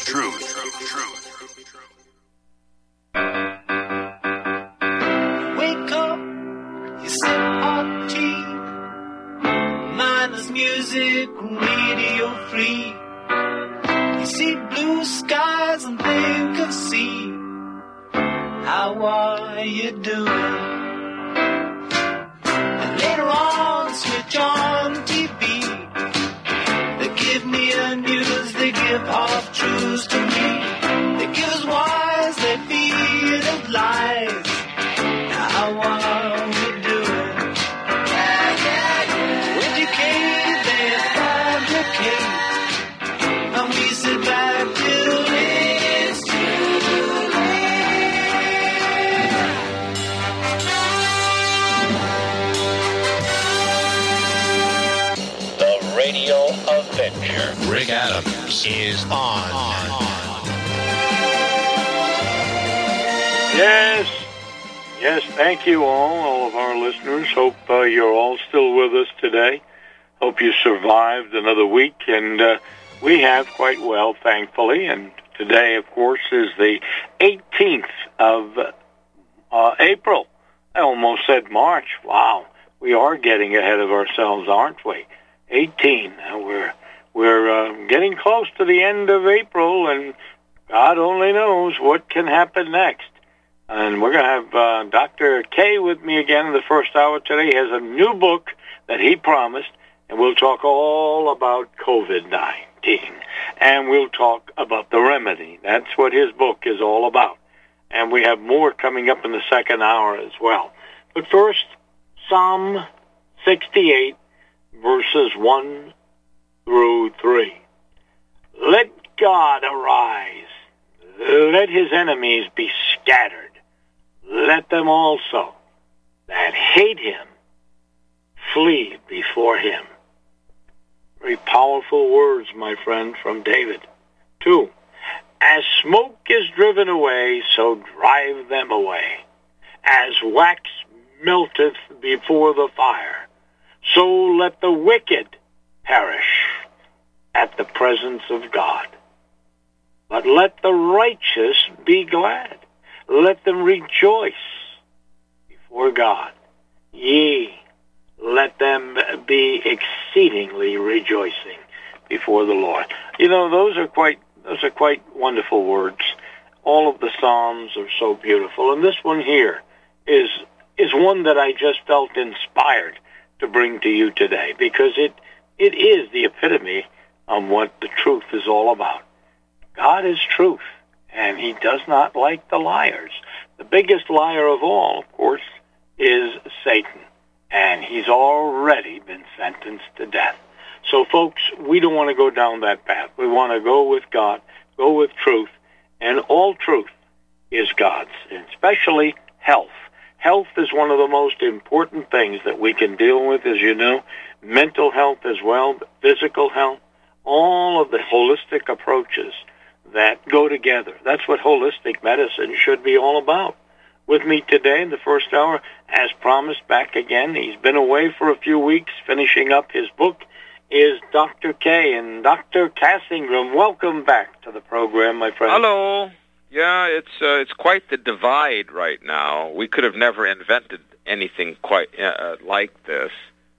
Wake up, you sip hot tea, mindless music, radio free. You see blue skies and think of sea. How are you doing? And later on, switch on TV. They give me the news, they give half truths to me. They give us wise, they feed us lies. Now how are we doing? Educate, they fabricate, and we sit back till it's too late. The Radio Adventure. Rick Adams is on. Yes, thank you all of our listeners. Hope you're all still with us today. Hope you survived another week, and we have quite well, thankfully. And today, of course, is the 18th of April. I almost said March. Wow, we are getting ahead of ourselves, aren't we? 18. We're getting close to the end of April, and God only knows what can happen next. And we're going to have Dr. K with me again in the first hour today. He has a new book that he promised, and we'll talk all about COVID-19. And we'll talk about the remedy. That's what his book is all about. And we have more coming up in the second hour as well. But first, Psalm 68, verses 1 through 3. Let God arise. Let his enemies be scattered. Let them also that hate him flee before him. Very powerful words, my friend, from David. 2. As smoke is driven away, so drive them away. As wax melteth before the fire, so let the wicked perish at the presence of God. But let the righteous be glad. Let them rejoice before God. Yea, let them be exceedingly rejoicing before the Lord. You know, those are quite wonderful words. All of the Psalms are so beautiful. And this one here is one that I just felt inspired to bring to you today, because it is the epitome of what the truth is all about. God is truth, and he does not like the liars. The biggest liar of all, of course, is Satan, and he's already been sentenced to death. So, folks, we don't want to go down that path. We want to go with God, go with truth, and all truth is God's, and especially health. Health is one of the most important things that we can deal with, as you know. Mental health as well, physical health, all of the holistic approaches that go together. That's what holistic medicine should be all about. With me today in the first hour, as promised, back again. He's been away for a few weeks finishing up his book, is Dr. K. And Dr. Cassingham, welcome back to the program, my friend. Hello. Yeah, it's quite the divide right now. We could have never invented anything quite like this.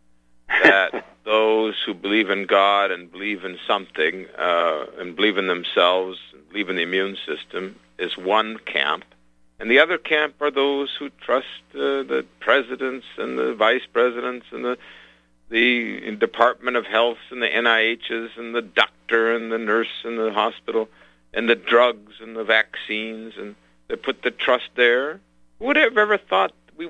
That those who believe in God and believe in something and believe in themselves and believe in the immune system is one camp, and the other camp are those who trust the presidents and the vice presidents and the Department of Health and the NIHs and the doctor and the nurse and the hospital and the drugs and the vaccines, and they put the trust there. Who would have ever thought we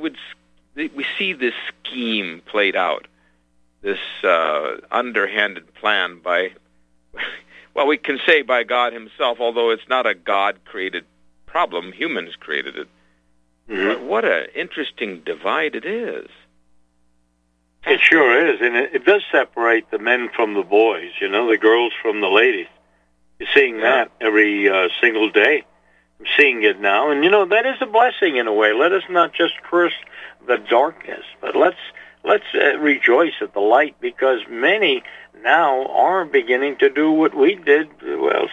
see this scheme played out? This underhanded plan by, well, we can say by God himself, although it's not a God-created problem. Humans created it. Mm-hmm. But what an interesting divide it is. It sure is, and it does separate the men from the boys, you know, the girls from the ladies. You're seeing that every single day. I'm seeing it now, and, you know, that is a blessing in a way. Let us not just curse the darkness, but let's rejoice at the light, because many now are beginning to do what we did, well,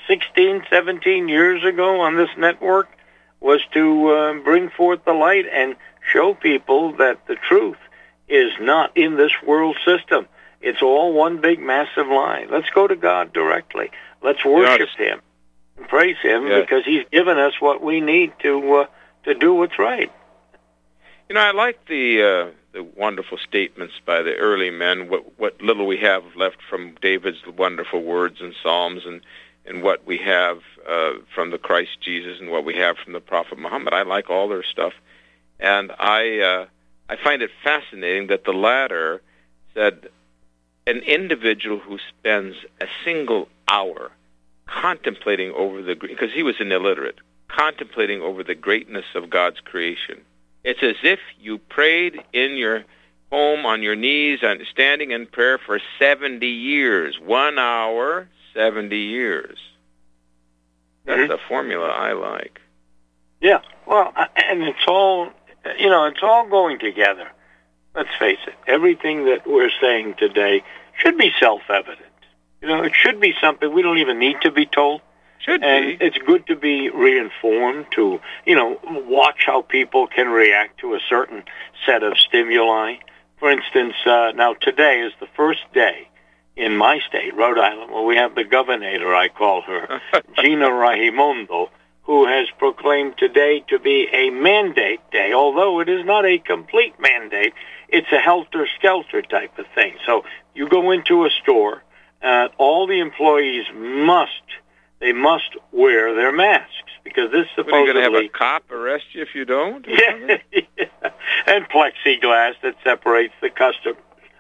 16, 17 years ago on this network was to bring forth the light and show people that the truth is not in this world system. It's all one big, massive lie. Let's go to God directly. Let's worship Him and praise Him because He's given us what we need to do what's right. You know, I like the wonderful statements by the early men, what little we have left from David's wonderful words in Psalms, and what we have from the Christ Jesus, and what we have from the Prophet Muhammad. I like all their stuff. And I find it fascinating that the latter said an individual who spends a single hour contemplating over because he was an illiterate, contemplating over the greatness of God's creation. It's as if you prayed in your home on your knees and standing in prayer for 70 years. 1 hour, 70 years. That's a formula I like. Yeah, well, and it's all, it's all going together. Let's face it, everything that we're saying today should be self-evident. It should be something we don't even need to be told. And it's good to be reinformed, to, watch how people can react to a certain set of stimuli. For instance, now today is the first day in my state, Rhode Island, where we have the governor, I call her, Gina Raimondo, who has proclaimed today to be a mandate day, although it is not a complete mandate. It's a helter-skelter type of thing. So you go into a store, all the employees must wear their masks, because this supposedly... Are you going to have a cop arrest you if you don't? Yeah. And plexiglass that separates the customer,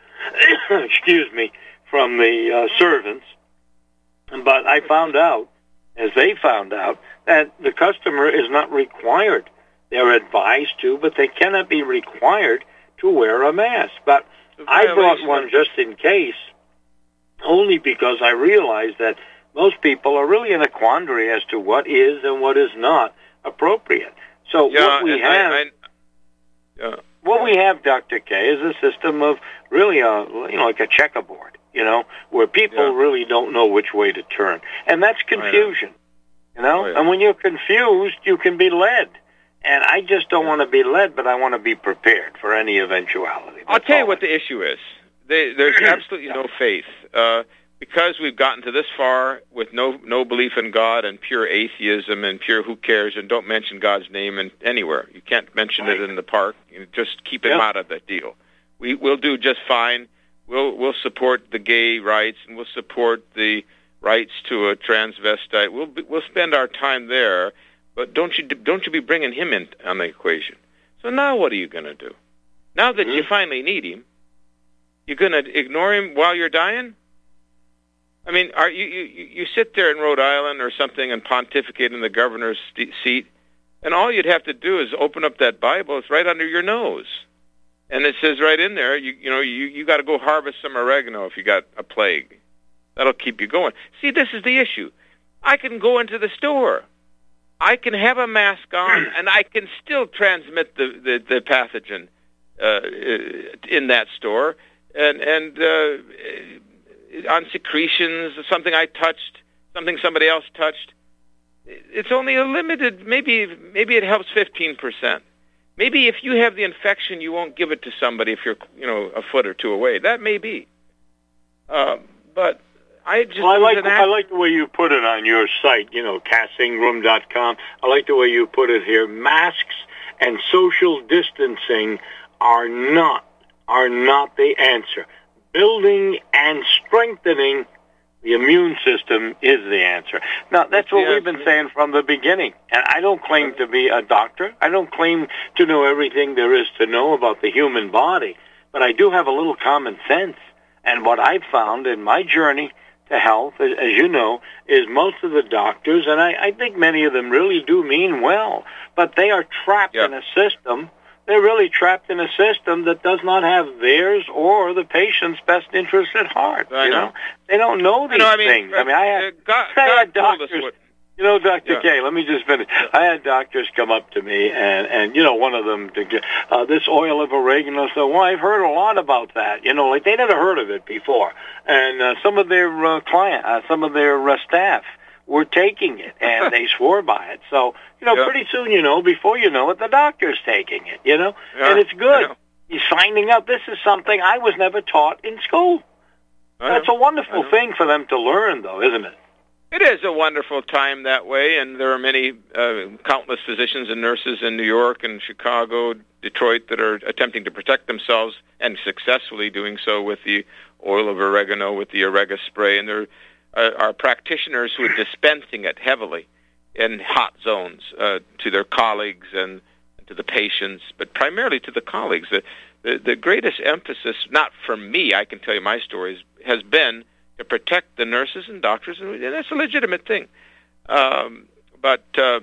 from the servants. But I found out, as they found out, that the customer is not required. They're advised to, but they cannot be required to wear a mask. But I brought one just in case, only because I realized that most people are really in a quandary as to what is and what is not appropriate. So what we have, Dr. K, is a system of really like a checkerboard, where people really don't know which way to turn. And that's confusion, And when you're confused, you can be led. And I just don't want to be led, but I want to be prepared for any eventuality. I'll tell you what the issue is. There's absolutely no faith. Because we've gotten to this far with no belief in God and pure atheism and pure who cares, and don't mention God's name anywhere. You can't mention it in the park. You just keep him out of the deal. We'll do just fine. We'll support the gay rights, and we'll support the rights to a transvestite. We'll spend our time there, but don't you be bringing him in on the equation. So now what are you going to do? Now that you finally need him, you're going to ignore him while you're dying? I mean, you sit there in Rhode Island or something and pontificate in the governor's seat, and all you'd have to do is open up that Bible. It's right under your nose, and it says right in there, you got to go harvest some oregano if you got a plague. That'll keep you going. See, this is the issue. I can go into the store, I can have a mask on, and I can still transmit the pathogen in that store, and on secretions, something I touched, something somebody else touched. It's only a limited, maybe it helps 15%. Maybe if you have the infection, you won't give it to somebody if you're, a foot or two away. That may be. But I just... Well, I like the way you put it on your site, castingroom.com. I like the way you put it here. Masks and social distancing are not the answer. Building and strengthening the immune system is the answer. Now, that's what we've been saying from the beginning. And I don't claim to be a doctor. I don't claim to know everything there is to know about the human body. But I do have a little common sense. And what I've found in my journey to health, as you know, is most of the doctors, and I think many of them really do mean well, but they are trapped in a system. They're really trapped in a system that does not have theirs or the patient's best interest at heart. They don't know these things. God had told doctors. Us what... Dr. K, let me just finish. I had doctors come up to me, and one of them, this oil of oregano, so, well, I've heard a lot about that. Like they never heard of it before. And some of their staff were taking it, and they swore by it. So, pretty soon, before you know it, the doctor's taking it, and it's good. He's finding out this is something I was never taught in school. That's a wonderful thing for them to learn, though, isn't it? It is a wonderful time that way, and there are many, countless physicians and nurses in New York and Chicago, Detroit, that are attempting to protect themselves and successfully doing so with the oil of oregano, with the Orega spray, and there are practitioners who are dispensing it heavily in hot zones to their colleagues and to the patients, but primarily to the colleagues. The greatest emphasis, not from me, I can tell you my stories, has been to protect the nurses and doctors, and that's a legitimate thing. But I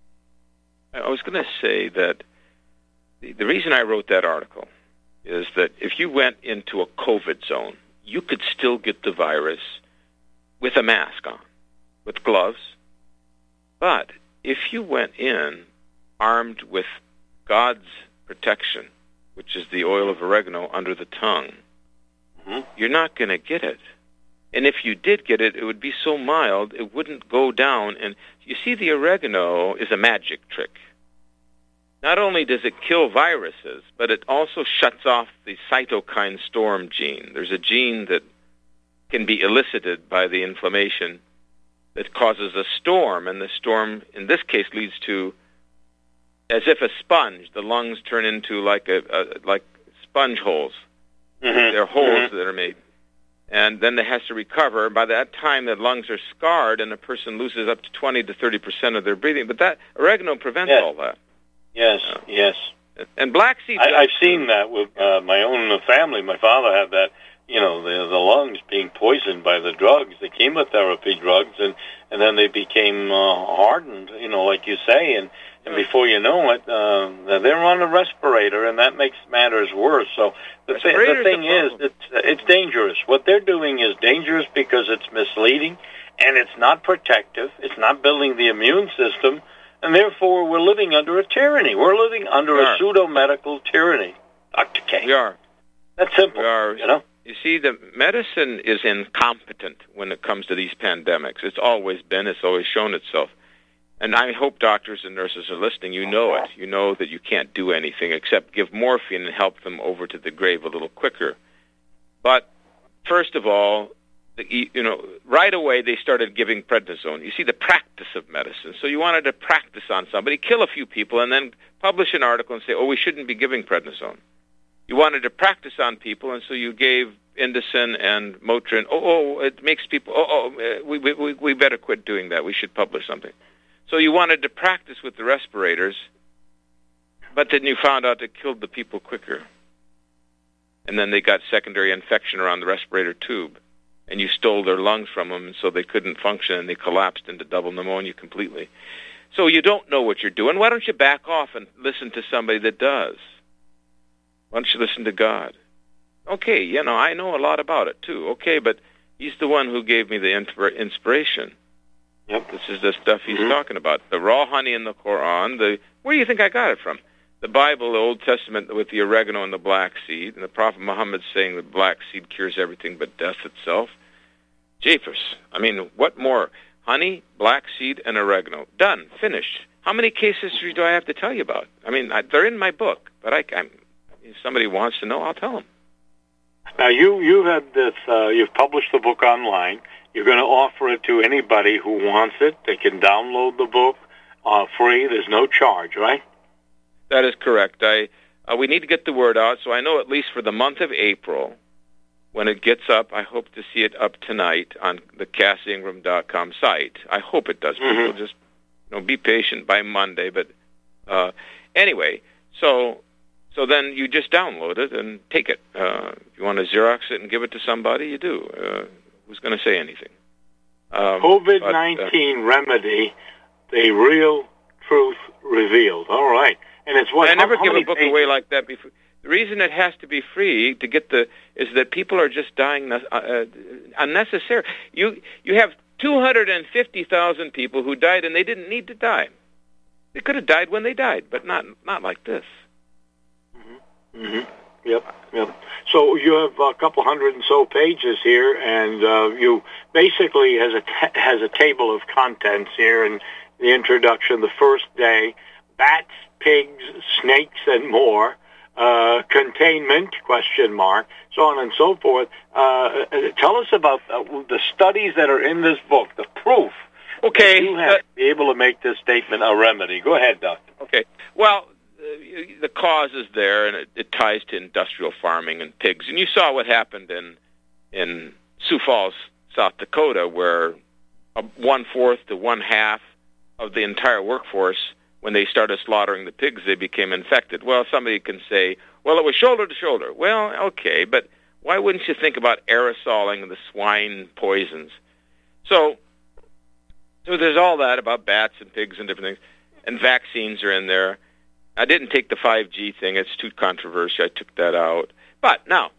was going to say that the reason I wrote that article is that if you went into a COVID zone, you could still get the virus with a mask on, with gloves. But if you went in armed with God's protection, which is the oil of oregano under the tongue, you're not going to get it. And if you did get it, it would be so mild, it wouldn't go down. And you see, the oregano is a magic trick. Not only does it kill viruses, but it also shuts off the cytokine storm gene. There's a gene that can be elicited by the inflammation that causes a storm, and the storm, in this case, leads to, as if a sponge, the lungs turn into like sponge holes. They're holes that are made. And then it has to recover. By that time, the lungs are scarred, and a person loses up to 20 to 30% of their breathing. But that oregano prevents all that. Yes, yes. And black seed. I've seen that with my own family. My father had that. The lungs being poisoned by the drugs, the chemotherapy drugs, and then they became hardened. Like you say, and before you know it, they're on a respirator, and that makes matters worse. So the thing is, it's dangerous. What they're doing is dangerous because it's misleading, and it's not protective. It's not building the immune system, and therefore we're living under a tyranny. We're living under a pseudo-medical tyranny, Dr. K. We are. That's simple, We are. You see, the medicine is incompetent when it comes to these pandemics. It's always been. It's always shown itself. And I hope doctors and nurses are listening. You know it. You know that you can't do anything except give morphine and help them over to the grave a little quicker. But first of all, right away they started giving prednisone. You see, the practice of medicine. So you wanted to practice on somebody, kill a few people, and then publish an article and say, we shouldn't be giving prednisone. You wanted to practice on people, and so you gave Indocin and Motrin. It makes people, we better quit doing that. We should publish something. So you wanted to practice with the respirators, but then you found out it killed the people quicker. And then they got secondary infection around the respirator tube, and you stole their lungs from them, and so they couldn't function, and they collapsed into double pneumonia completely. So you don't know what you're doing. Why don't you back off and listen to somebody that does? Why don't you listen to God? Okay, I know a lot about it, too. Okay, but he's the one who gave me the inspiration. Yep. This is the stuff he's talking about. The raw honey in the Quran. Where do you think I got it from? The Bible, the Old Testament with the oregano and the black seed, and the Prophet Muhammad saying the black seed cures everything but death itself. Jeepers. I mean, what more? Honey, black seed, and oregano. Done. Finished. How many case histories do I have to tell you about? I mean, they're in my book, but if somebody wants to know, I'll tell them. Now, you had this. You've published the book online. You're going to offer it to anybody who wants it. They can download the book free. There's no charge, right? That is correct. We need to get the word out, so I know at least for the month of April, when it gets up, I hope to see it up tonight on the CassIngram.com site. I hope it does. People just be patient by Monday. But anyway, so then you just download it and take it. If you want to Xerox it and give it to somebody, you do. Who's going to say anything? COVID-19 remedy, the real truth revealed. All right. And it's what I never give a book away like that before. The reason it has to be free to get is that people are just dying unnecessarily. You have 250,000 people who died and they didn't need to die. They could have died when they died, but not like this. Yep. So you have a couple hundred and so pages here, and you basically has a table of contents here in the introduction. The first day, bats, pigs, snakes, and more. Containment, ? So on and so forth. Tell us about the studies that are in this book, the proof. Okay. You have to be able to make this statement a remedy. Go ahead, Doctor. Okay. Well, the cause is there, and it ties to industrial farming and pigs. And you saw what happened in Sioux Falls, South Dakota, where 1/4 to 1/2 of the entire workforce, when they started slaughtering the pigs, they became infected. Well, somebody can say, well, it was shoulder to shoulder. Well, okay, but why wouldn't you think about aerosoling the swine poisons? So there's all that about bats and pigs and different things, and vaccines are in there. I didn't take the 5G thing. It's too controversial. I took that out. But now,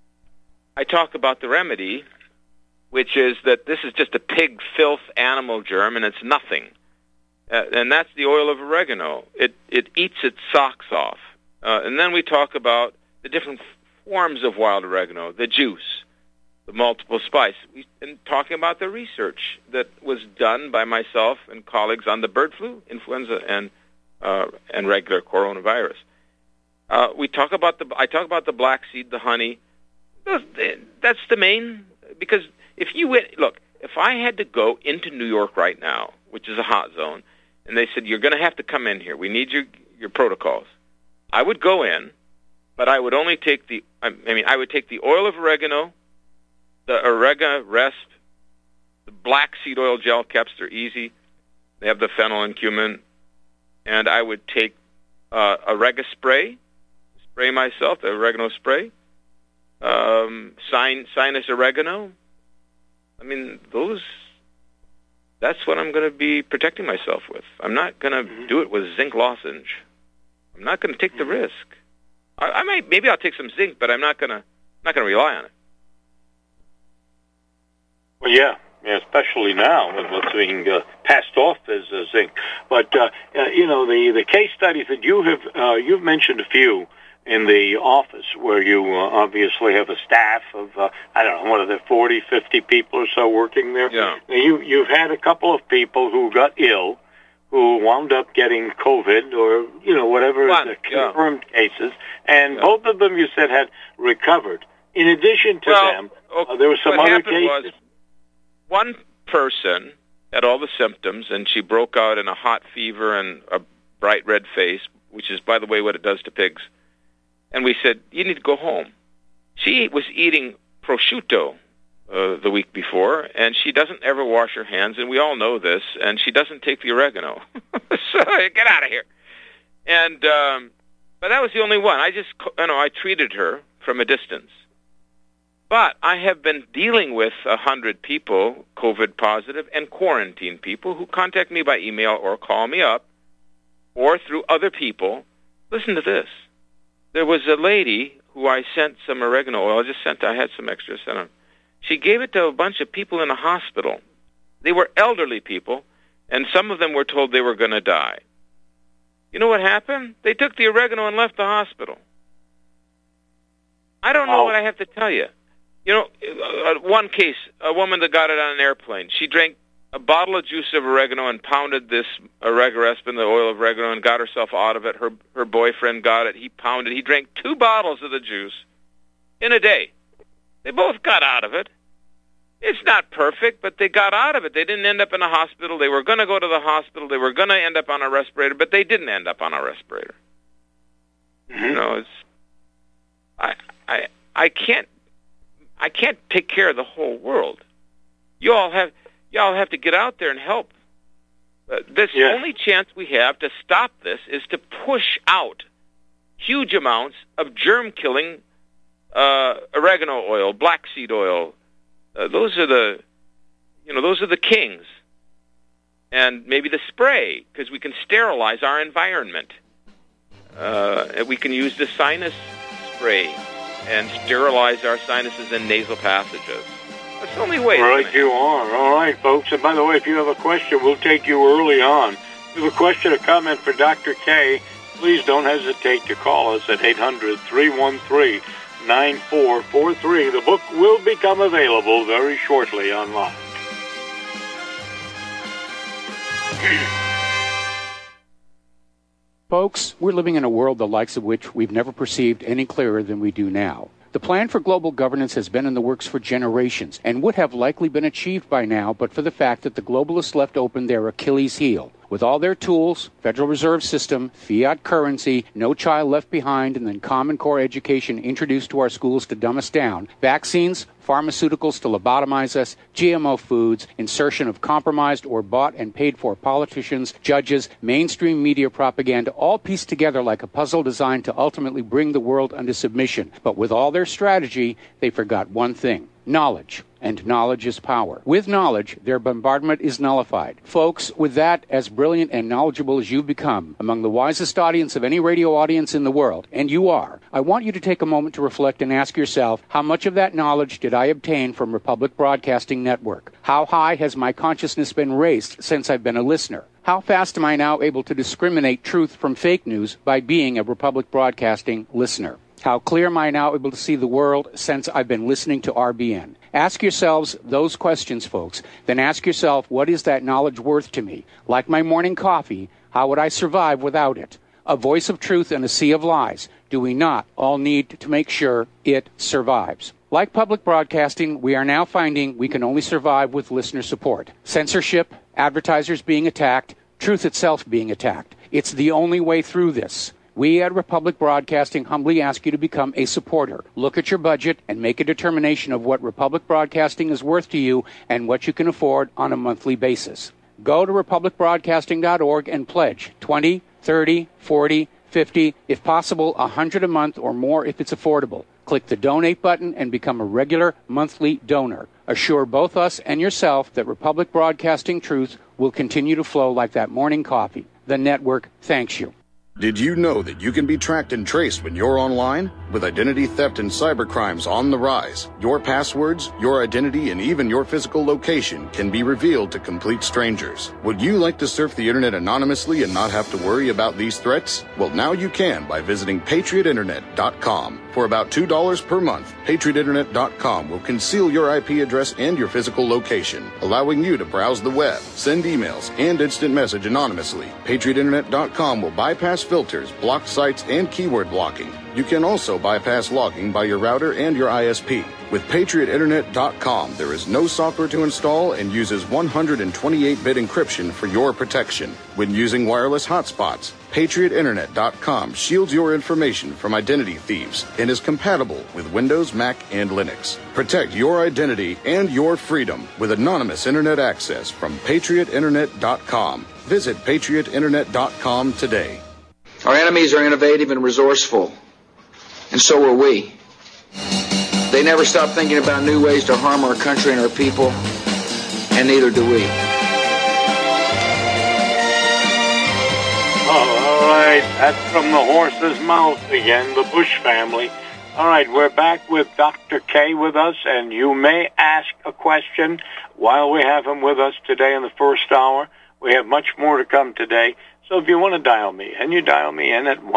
I talk about the remedy, which is that this is just a pig filth animal germ, and it's nothing. And that's the oil of oregano. It eats its socks off. And then we talk about the different forms of wild oregano, the juice, the multiple spice, and talking about the research that was done by myself and colleagues on the bird flu, influenza, and regular coronavirus. I talk about the black seed, the honey. That's the main, because if I had to go into New York right now, which is a hot zone, and they said, you're going to have to come in here, we need your protocols, I would go in, but I would only take I would take the oil of oregano, the Orega Resp, the black seed oil gel caps, they're easy. They have the fennel and cumin. And I would take Orega spray myself, the oregano spray, sinus oregano. I mean, that's what I'm going to be protecting myself with. I'm not going to do it with zinc lozenge. I'm not going to take the risk. Maybe I'll take some zinc, but I'm not going to rely on it. Well, yeah, especially now with what's being passed off as zinc. But the case studies that you've mentioned a few in the office, where you obviously have a staff of I don't know, what are there, 40, 50 people or so working there. Yeah. Now, you've had a couple of people who got ill, who wound up getting COVID or whatever the confirmed cases, and both of them you said had recovered. In addition to them, there were some other cases. One person had all the symptoms, and she broke out in a hot fever and a bright red face, which is, by the way, what it does to pigs. And we said, you need to go home. She was eating prosciutto the week before, and she doesn't ever wash her hands, and we all know this, and she doesn't take the oregano. So get out of here. And but that was the only one. I treated her from a distance. But I have been dealing with 100 people, COVID positive, and quarantine people who contact me by email or call me up or through other people. Listen to this. There was a lady who I sent some oregano oil. I had some extra sent on. She gave it to a bunch of people in a hospital. They were elderly people, and some of them were told they were going to die. You know what happened? They took the oregano and left the hospital. I don't know what I have to tell you. One case, a woman that got it on an airplane, she drank a bottle of juice of oregano and pounded this Oregaresp in the oil of oregano and got herself out of it. Her boyfriend got it. He pounded. He drank 2 bottles of the juice in a day. They both got out of it. It's not perfect, but they got out of it. They didn't end up in a hospital. They were going to go to the hospital. They were going to end up on a respirator, but they didn't end up on a respirator. Mm-hmm. I can't take care of the whole world. Y'all have to get out there and help. The only chance we have to stop this is to push out huge amounts of germ-killing oregano oil, black seed oil. Those are the kings. And maybe the spray, because we can sterilize our environment. We can use the sinus spray and sterilize our sinuses and nasal passages. That's the only way. Right, you are. All right, folks. And by the way, if you have a question, we'll take you early on. If you have a question or comment for Dr. K, please don't hesitate to call us at 800-313-9443. The book will become available very shortly online. Folks, we're living in a world the likes of which we've never perceived any clearer than we do now. The plan for global governance has been in the works for generations and would have likely been achieved by now but for the fact that the globalists left open their Achilles heel. With all their tools, Federal Reserve System, fiat currency, no child left behind, and then Common Core education introduced to our schools to dumb us down, vaccines, pharmaceuticals to lobotomize us, GMO foods, insertion of compromised or bought and paid for politicians, judges, mainstream media propaganda, all pieced together like a puzzle designed to ultimately bring the world under submission. But with all their strategy, they forgot one thing: knowledge. And knowledge is power. With knowledge, their bombardment is nullified. Folks, with that, as brilliant and knowledgeable as you've become, among the wisest audience of any radio audience in the world, and you are, I want you to take a moment to reflect and ask yourself, how much of that knowledge did I obtain from Republic Broadcasting Network? How high has my consciousness been raised since I've been a listener? How fast am I now able to discriminate truth from fake news by being a Republic Broadcasting listener? How clear am I now able to see the world since I've been listening to RBN? Ask yourselves those questions, folks. Then ask yourself, what is that knowledge worth to me? Like my morning coffee, how would I survive without it? A voice of truth in a sea of lies. Do we not all need to make sure it survives? Like public broadcasting, we are now finding we can only survive with listener support. Censorship, advertisers being attacked, truth itself being attacked. It's the only way through this. We at Republic Broadcasting humbly ask you to become a supporter. Look at your budget and make a determination of what Republic Broadcasting is worth to you and what you can afford on a monthly basis. Go to republicbroadcasting.org and pledge $20, $30, $40, $50, if possible, $100 a month or more if it's affordable. Click the donate button and become a regular monthly donor. Assure both us and yourself that Republic Broadcasting truth will continue to flow like that morning coffee. The network thanks you. Did you know that you can be tracked and traced when you're online? With identity theft and cybercrimes on the rise, your passwords, your identity, and even your physical location can be revealed to complete strangers. Would you like to surf the internet anonymously and not have to worry about these threats? Well, now you can by visiting patriotinternet.com. For about $2 per month, patriotinternet.com will conceal your IP address and your physical location, allowing you to browse the web, send emails, and instant message anonymously. patriotinternet.com will bypass filters, block sites, and keyword blocking. You can also bypass logging by your router and your ISP. With patriotinternet.com, there is no software to install and uses 128-bit encryption for your protection. When using wireless hotspots, patriotinternet.com shields your information from identity thieves and is compatible with Windows, Mac, and Linux. Protect your identity and your freedom with anonymous internet access from patriotinternet.com. Visit patriotinternet.com today. Our enemies are innovative and resourceful, and so are we. They never stop thinking about new ways to harm our country and our people, and neither do we. Oh, all right. That's from the horse's mouth again, the Bush family. All right, we're back with Dr. K with us, and you may ask a question while we have him with us today in the first hour. We have much more to come today. So if you want to dial me, and you dial me in at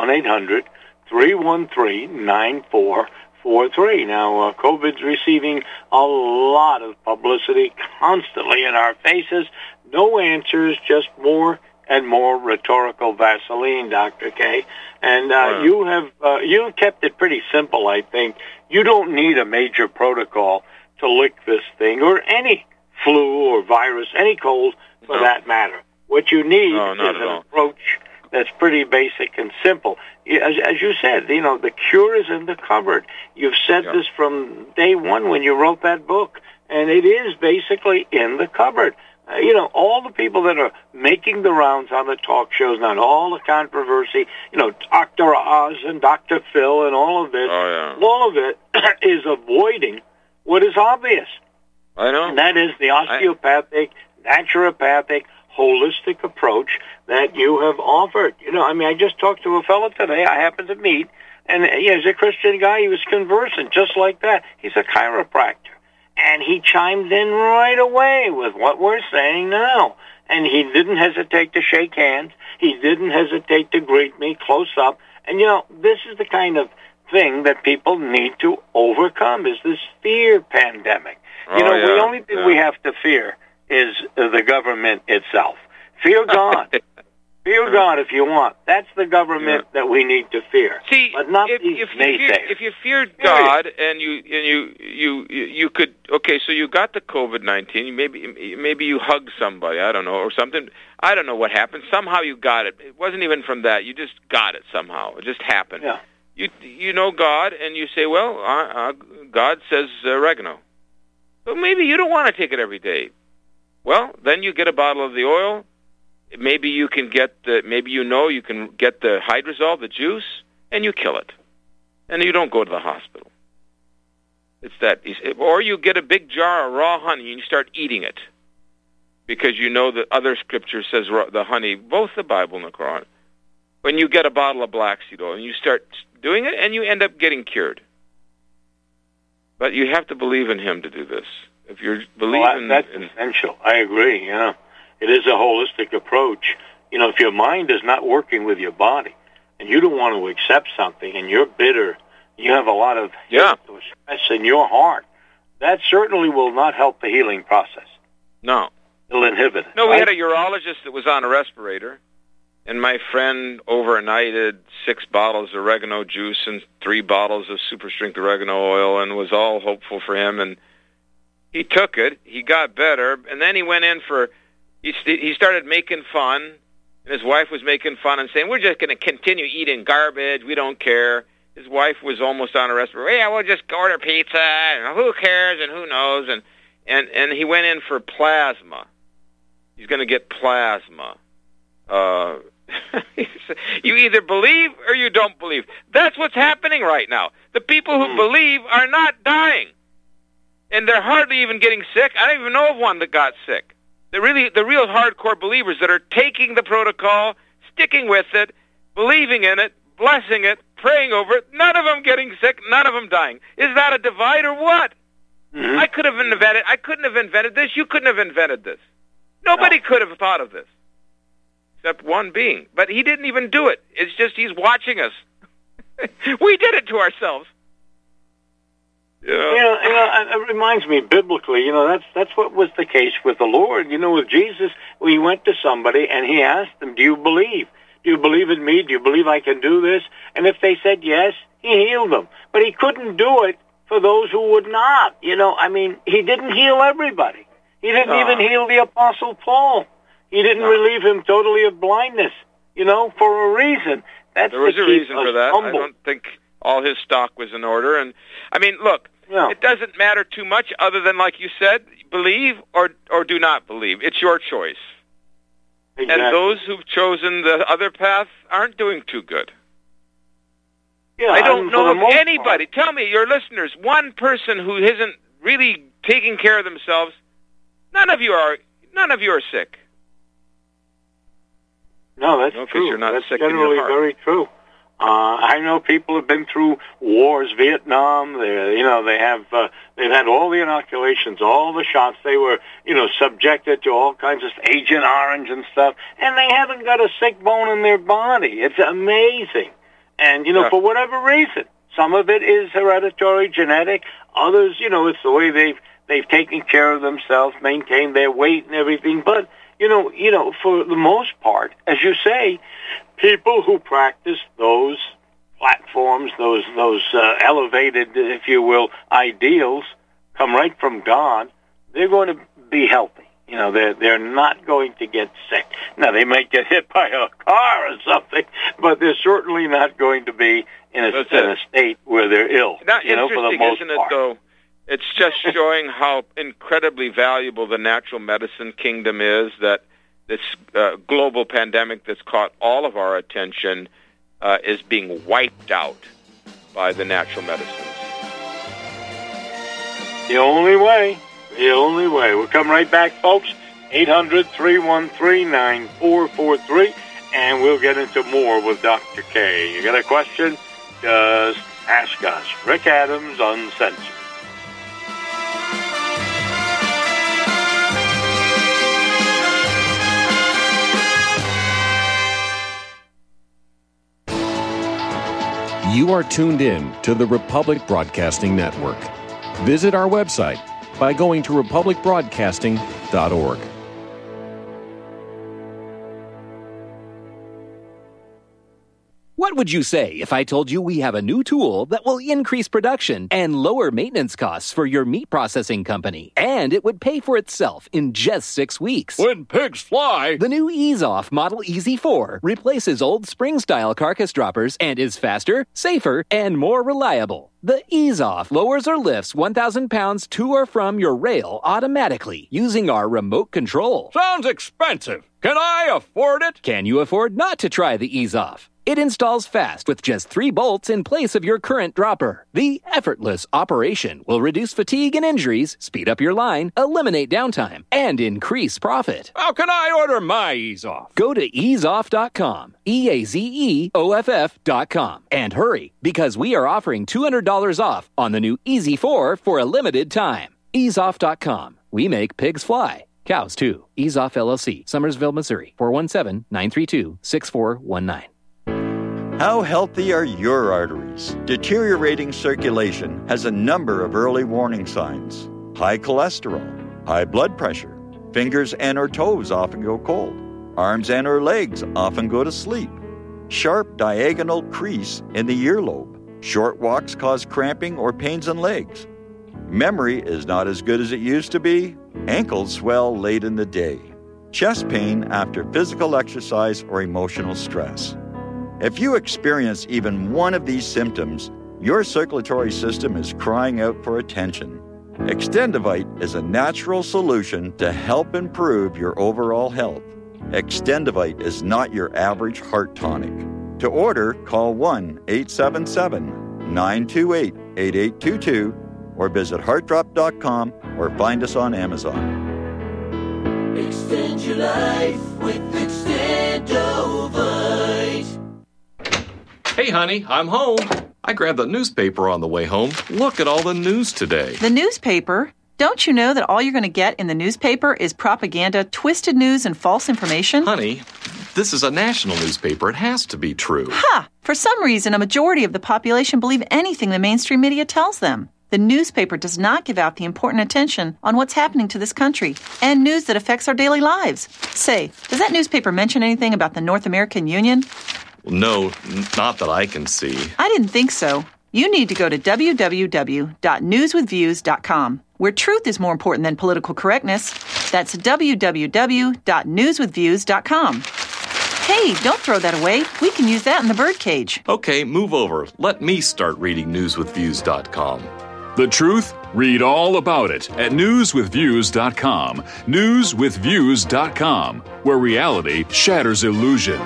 1-800-313-9443. Now, COVID's receiving a lot of publicity constantly in our faces. No answers, just more and more rhetorical Vaseline, Dr. K. And you've kept it pretty simple, I think. You don't need a major protocol to lick this thing, or any flu or virus, any cold for that matter. What you need is an approach that's pretty basic and simple. As you said, the cure is in the cupboard. You've said this from day one when you wrote that book, and it is basically in the cupboard. All the people that are making the rounds on the talk shows, not all the controversy, Dr. Oz and Dr. Phil and all of this, all of it is avoiding what is obvious. I know. And that is the osteopathic, naturopathic, holistic approach that you have offered. I just talked to a fellow today I happened to meet, and he's a Christian guy. He was conversant just like that. He's a chiropractor. And he chimed in right away with what we're saying now. and he didn't hesitate to shake hands. He didn't hesitate to greet me close up. And, this is the kind of thing that people need to overcome, is this fear pandemic. The only thing we have to fear is the government itself. Fear God. Fear God if you want. That's the government that we need to fear. See, but not these naysayers. If you feared God and you could, okay, so you got the COVID-19, maybe you hugged somebody, I don't know, or something. I don't know what happened. Somehow you got it. It wasn't even from that. You just got it somehow. It just happened. Yeah. You know God, and you say, well, God says oregano. So maybe you don't want to take it every day. Well, then you get a bottle of the oil. Maybe you can get you can get the hydrosol, the juice, and you kill it. And you don't go to the hospital. It's that easy. Or you get a big jar of raw honey and you start eating it. Because you know the other scripture says the honey, both the Bible and the Quran. When you get a bottle of black seed oil and you start doing it, and you end up getting cured. But you have to believe in Him to do this. If you're believing, that's essential. I agree. It is a holistic approach. If your mind is not working with your body, and you don't want to accept something, and you're bitter, you have a lot of hate or stress in your heart, that certainly will not help the healing process. No. It'll inhibit it. No, right? We had a urologist that was on a respirator, and my friend overnighted 6 bottles of oregano juice and 3 bottles of super strength oregano oil, and was all hopeful for him. And he took it. He got better, and then he went in for. He started making fun, and his wife was making fun and saying, "We're just going to continue eating garbage. We don't care." His wife was almost on a respirator. Yeah, we'll just order pizza. And who cares? And who knows? And he went in for plasma. He's going to get plasma. You either believe or you don't believe. That's what's happening right now. The people who believe are not dying. And they're hardly even getting sick. I don't even know of one that got sick. The real hardcore believers that are taking the protocol, sticking with it, believing in it, blessing it, praying over it, none of them getting sick, none of them dying. Is that a divide or what? I couldn't have invented this. You couldn't have invented this. Nobody could have thought of this. Except one being. But he didn't even do it. It's just he's watching us. We did it to ourselves. It reminds me biblically, that's what was the case with the Lord. With Jesus, he went to somebody and he asked them, do you believe? Do you believe in me? Do you believe I can do this? And if they said yes, he healed them. But he couldn't do it for those who would not. He didn't heal everybody. He didn't even heal the Apostle Paul. He didn't relieve him totally of blindness, for a reason. There was a reason for that. Humble. I don't think all his stock was in order. And look, it doesn't matter too much other than, like you said, believe or do not believe. It's your choice. Exactly. And those who've chosen the other path aren't doing too good. Yeah, I don't know of anybody. Tell me, your listeners, one person who isn't really taking care of themselves. None of you are sick. No, that's true. You're not that's sick generally in your heart. Very true. I know people have been through wars, Vietnam. They've had all the inoculations, all the shots. They were, subjected to all kinds of Agent Orange and stuff, and they haven't got a sick bone in their body. It's amazing. And for whatever reason, some of it is hereditary, genetic. Others, it's the way they've taken care of themselves, maintained their weight and everything. But for the most part, as you say, people who practice those platforms, those elevated, if you will, ideals, come right from God. They're going to be healthy. They're not going to get sick. Now, they might get hit by a car or something, but they're certainly not going to be in a state where they're ill. Not for the most isn't it, part. though? It's just showing how incredibly valuable the natural medicine kingdom is, that this global pandemic that's caught all of our attention is being wiped out by the natural medicines. The only way. We'll come right back, folks. 800-313-9443, and we'll get into more with Dr. K. You got a question? Just ask us. Rick Adams, Uncensored. You are tuned in to the Republic Broadcasting Network. Visit our website by going to republicbroadcasting.org. What would you say if I told you we have a new tool that will increase production and lower maintenance costs for your meat processing company? And it would pay for itself in just 6 weeks. When pigs fly! The new Ease-Off Model EZ4 replaces old spring-style carcass droppers and is faster, safer, and more reliable. The Ease-Off lowers or lifts 1,000 pounds to or from your rail automatically using our remote control. Sounds expensive. Can I afford it? Can you afford not to try the Ease-Off? It installs fast with just 3 bolts in place of your current dropper. The effortless operation will reduce fatigue and injuries, speed up your line, eliminate downtime, and increase profit. How can I order my Ease-Off? Go to easeoff.com, EAZEOFF.com, and hurry, because we are offering $200 off on the new EZ4 for a limited time. Easeoff.com. We make pigs fly. Cows, too. Ease-Off LLC, Summersville, Missouri, 417-932-6419. How healthy are your arteries? Deteriorating circulation has a number of early warning signs. High cholesterol, high blood pressure, fingers and or toes often go cold, arms and or legs often go to sleep, sharp diagonal crease in the earlobe, short walks cause cramping or pains in legs, memory is not as good as it used to be, ankles swell late in the day, chest pain after physical exercise or emotional stress. If you experience even one of these symptoms, your circulatory system is crying out for attention. Extendivite is a natural solution to help improve your overall health. Extendivite is not your average heart tonic. To order, call 1-877-928-8822 or visit heartdrop.com or find us on Amazon. Extend your life with Extendovite. Hey, honey, I'm home. I grabbed the newspaper on the way home. Look at all the news today. The newspaper? Don't you know that all you're going to get in the newspaper is propaganda, twisted news, and false information? Honey, this is a national newspaper. It has to be true. Ha! For some reason, a majority of the population believe anything the mainstream media tells them. The newspaper does not give out the important attention on what's happening to this country and news that affects our daily lives. Say, does that newspaper mention anything about the North American Union? No, not that I can see. I didn't think so. You need to go to www.newswithviews.com, where truth is more important than political correctness. That's www.newswithviews.com. Hey, don't throw that away. We can use that in the birdcage. Okay, move over. Let me start reading newswithviews.com. The truth? Read all about it at newswithviews.com. Newswithviews.com, where reality shatters illusion.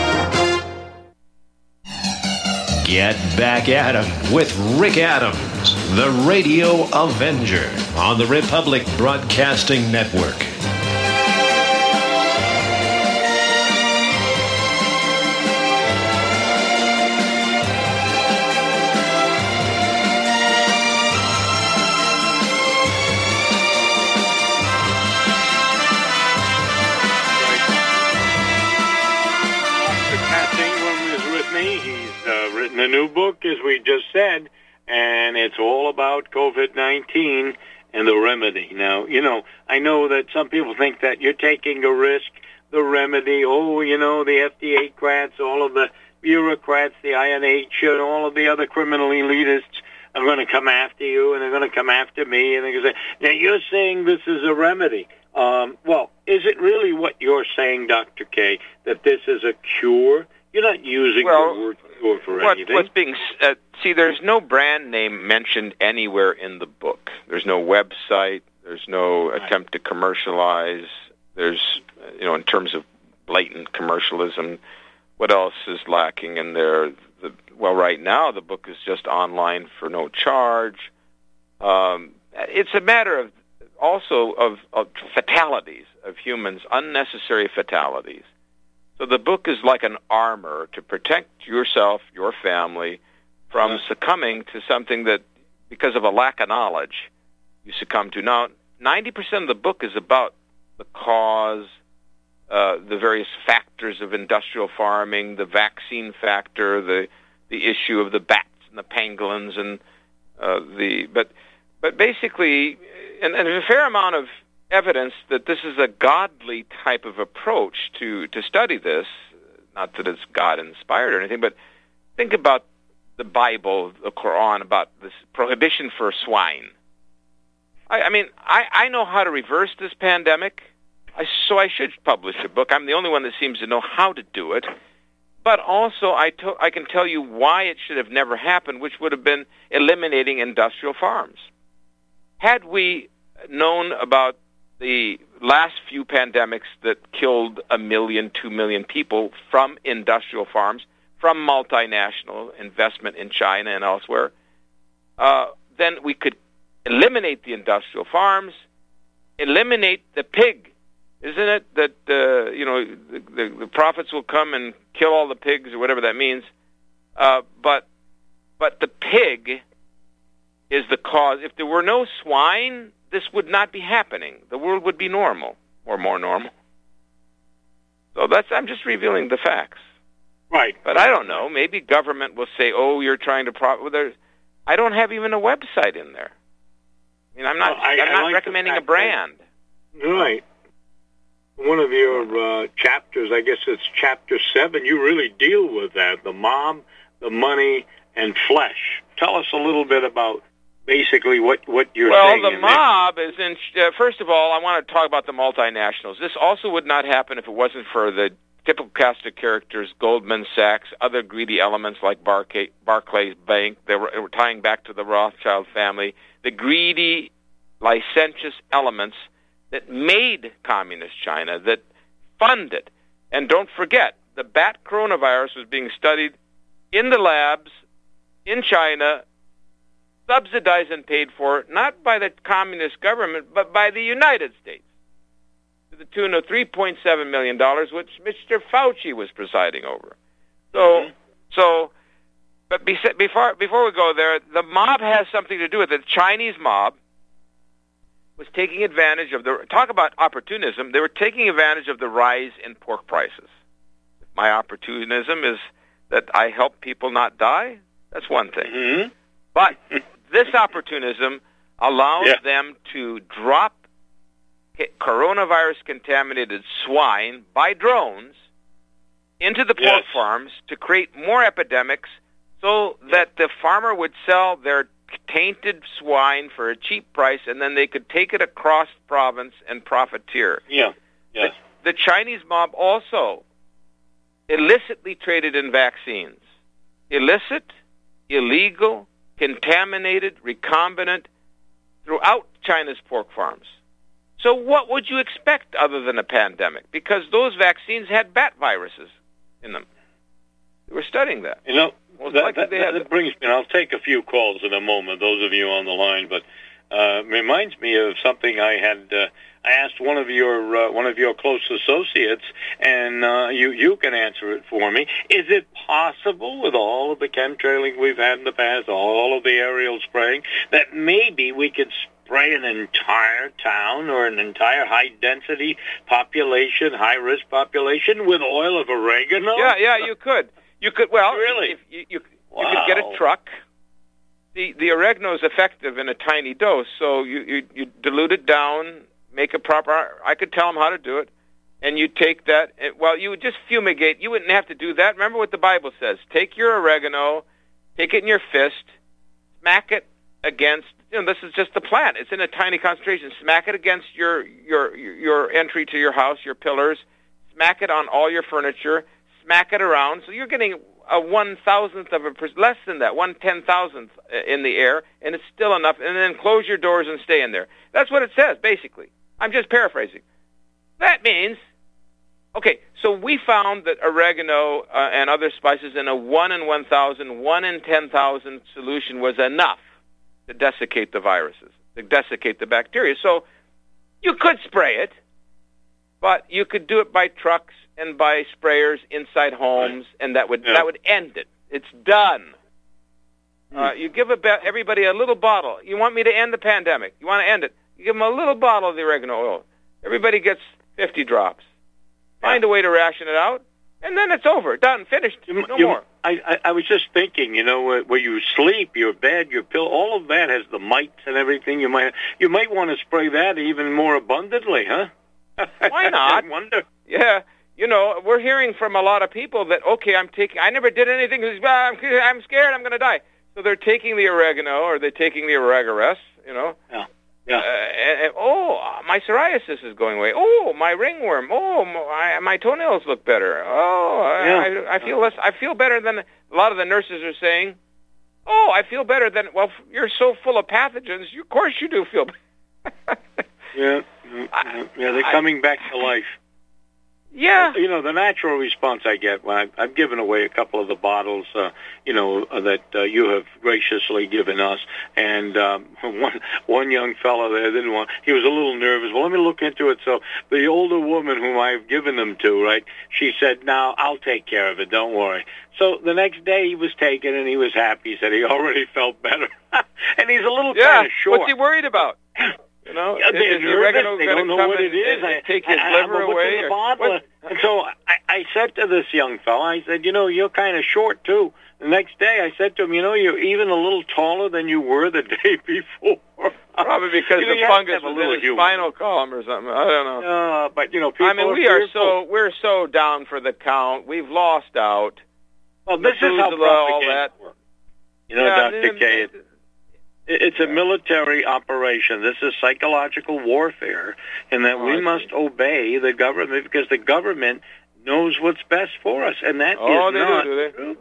Get back at 'em with Rick Adams, the Radio Avenger, on the Republic Broadcasting Network. A new book, as we just said, and it's all about COVID-19 and the remedy. Now, I know that some people think that you're taking a risk, the remedy, the FDA crats, all of the bureaucrats, the INH, and all of the other criminal elitists are going to come after you, and they're going to come after me, and they're going to say, now you're saying this is a remedy. Well, is it really what you're saying, Dr. K, that this is a cure? You're not using the word cure for anything. What's being there's no brand name mentioned anywhere in the book. There's no website. There's no attempt to commercialize. There's, in terms of blatant commercialism, what else is lacking in there? Right now the book is just online for no charge. It's a matter of fatalities of humans, unnecessary fatalities. So the book is like an armor to protect yourself, your family, from succumbing to something that, because of a lack of knowledge, you succumb to. Now, 90% of the book is about the cause, the various factors of industrial farming, the vaccine factor, the the issue of the bats and the pangolins and but basically, and there's a fair amount of evidence that this is a godly type of approach to study this. Not that it's God-inspired or anything, but think about the Bible, the Quran, about this prohibition for swine. I know how to reverse this pandemic, so I should publish a book. I'm the only one that seems to know how to do it. But also, I can tell you why it should have never happened, which would have been eliminating industrial farms. Had we known about the last few pandemics that killed 1 million, 2 million people from industrial farms, from multinational investment in China and elsewhere, then we could eliminate the industrial farms, eliminate the pig. Isn't it that the prophets will come and kill all the pigs or whatever that means? But the pig is the cause. If there were no swine, this would not be happening. The world would be normal or more normal. So I'm just revealing the facts. Right. But I don't know. Maybe government will say, "Oh, you're trying to I don't have even a website in there. I mean, I'm not like recommending a brand. Right. One of your chapters, I guess it's chapter 7, you really deal with that, the mob, the money, and flesh. Tell us a little bit about basically what you're saying. Well, the mob is in... first of all, I want to talk about the multinationals. This also would not happen if it wasn't for the typical cast of characters, Goldman Sachs, other greedy elements like Barclays Bank. They were tying back to the Rothschild family. The greedy, licentious elements that made communist China, that funded. And don't forget, the bat coronavirus was being studied in the labs in China, subsidized and paid for, not by the communist government, but by the United States, to the tune of $3.7 million, which Mr. Fauci was presiding over. But before we go there, the mob has something to do with it. The Chinese mob was taking advantage of talk about opportunism. They were taking advantage of the rise in pork prices. My opportunism is that I help people not die. That's one thing. Mm-hmm. But this opportunism allows them to drop coronavirus-contaminated swine by drones into the pork farms to create more epidemics so that the farmer would sell their tainted swine for a cheap price, and then they could take it across province and profiteer. The Chinese mob also illicitly traded in vaccines. Illicit, illegal, contaminated, recombinant throughout China's pork farms. So what would you expect other than a pandemic? Because those vaccines had bat viruses in them. They were studying that. You know, that brings me, and I'll take a few calls in a moment, those of you on the line, but reminds me of something I had. I asked one of your close associates, and you can answer it for me. Is it possible, with all of the chemtrailing we've had in the past, all of the aerial spraying, that maybe we could spray an entire town or an entire high-density population, high-risk population, with oil of oregano? Yeah, you could. You could. Well, really, you could get a truck. The oregano is effective in a tiny dose, so you dilute it down. Make a proper... I could tell them how to do it. And you take that... Well, you would just fumigate. You wouldn't have to do that. Remember what the Bible says. Take your oregano, take it in your fist, smack it against... this is just the plant. It's in a tiny concentration. Smack it against your entry to your house, your pillars. Smack it on all your furniture. Smack it around. So you're getting a 1,000th of a... less than that, 1/10,000th in the air, and it's still enough. And then close your doors and stay in there. That's what it says, basically. I'm just paraphrasing. That means, okay, so we found that oregano and other spices in a 1 in 1,000, 1 in 10,000 solution was enough to desiccate the viruses, to desiccate the bacteria. So you could spray it, but you could do it by trucks and by sprayers inside homes, and that would end it. It's done. You give everybody a little bottle. You want me to end the pandemic. You want to end it. You give them a little bottle of the oregano oil. Everybody gets 50 drops. Find a way to ration it out, and then it's over. Done. Finished. No more. I was just thinking, where you sleep, your bed, your pillow, all of that has the mites and everything. You might want to spray that even more abundantly, huh? Why not? I wonder. Yeah. We're hearing from a lot of people that, okay, I never did anything. I'm scared I'm going to die. So they're taking the oregano or they're taking the Oregares, Yeah. My psoriasis is going away. Oh, my ringworm. Oh, my toenails look better. Oh, I feel less. I feel better than a lot of the nurses are saying. Oh, I feel better than. Well, you're so full of pathogens. Of course, you do feel better. Yeah. They're coming back to life. Yeah. The natural response I get when I've given away a couple of the bottles, that you have graciously given us, and one young fellow there didn't want. He was a little nervous. Well, let me look into it. So the older woman whom I've given them to, right? She said, "Now I'll take care of it. Don't worry." So the next day he was taken and he was happy. He said he already felt better, and he's a little kind of short. What's he worried about? They're nervous. They don't know what it is. Take his liver away. And so I said to this young fella, I said, you're kind of short, too. The next day I said to him, you're even a little taller than you were the day before. Probably because the fungus was in his spinal column or something. I don't know. But, people we're so down for the count. We've lost out. Well, this is how propaganda works. Dr. K, it's a military operation. This is psychological warfare, and that we must obey the government because the government knows what's best for us, and that is not true.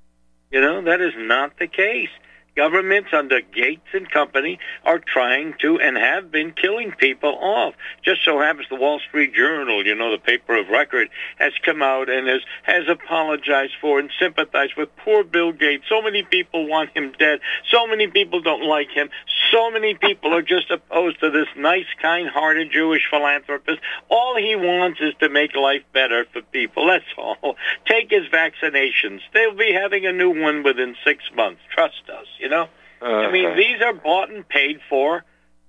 That is not the case. Governments under Gates and company are trying to and have been killing people off. Just so happens the Wall Street Journal, the paper of record, has come out and has apologized for and sympathized with poor Bill Gates. So many people want him dead. So many people don't like him. So many people are just opposed to this nice, kind-hearted Jewish philanthropist. All he wants is to make life better for people. That's all. Take his vaccinations. They'll be having a new one within 6 months. Trust us. These are bought and paid for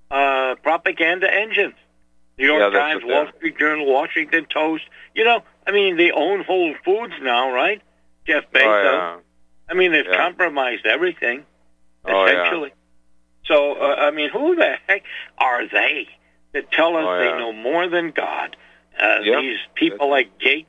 propaganda engines. New York Times, Wall Street Journal, Washington Post. They own Whole Foods now, right? Jeff Bezos. They've compromised everything, essentially. So, who the heck are they that tell us they know more than God? These people like Gates.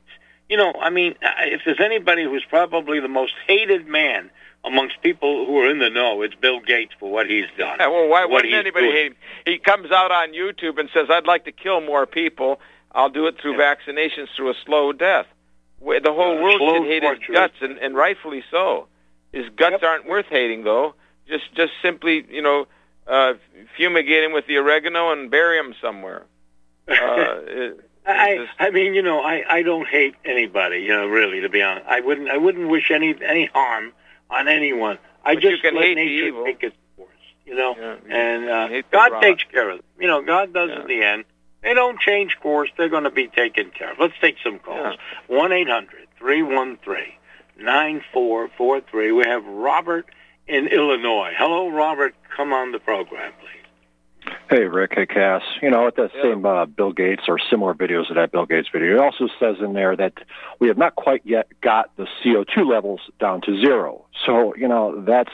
If there's anybody who's probably the most hated man amongst people who are in the know, it's Bill Gates for what he's done. Yeah, well, why wouldn't anybody hate him? He comes out on YouTube and says, I'd like to kill more people. I'll do it through vaccinations, through a slow death. The whole world should hate his guts, and rightfully so. His guts aren't worth hating, though. Just simply, fumigate him with the oregano and bury him somewhere. I don't hate anybody, really, to be honest. I wouldn't wish any harm on anyone. I just let nature take its course, and God takes care of them. God does in the end. They don't change course. They're going to be taken care of. Let's take some calls. 1-800-313-9443. We have Robert in Illinois. Hello, Robert. Come on the program, please. Hey, Rick. Hey, Cass. At that same Bill Gates or similar videos of that Bill Gates video, it also says in there that we have not quite yet got the CO2 levels down to zero. So, that's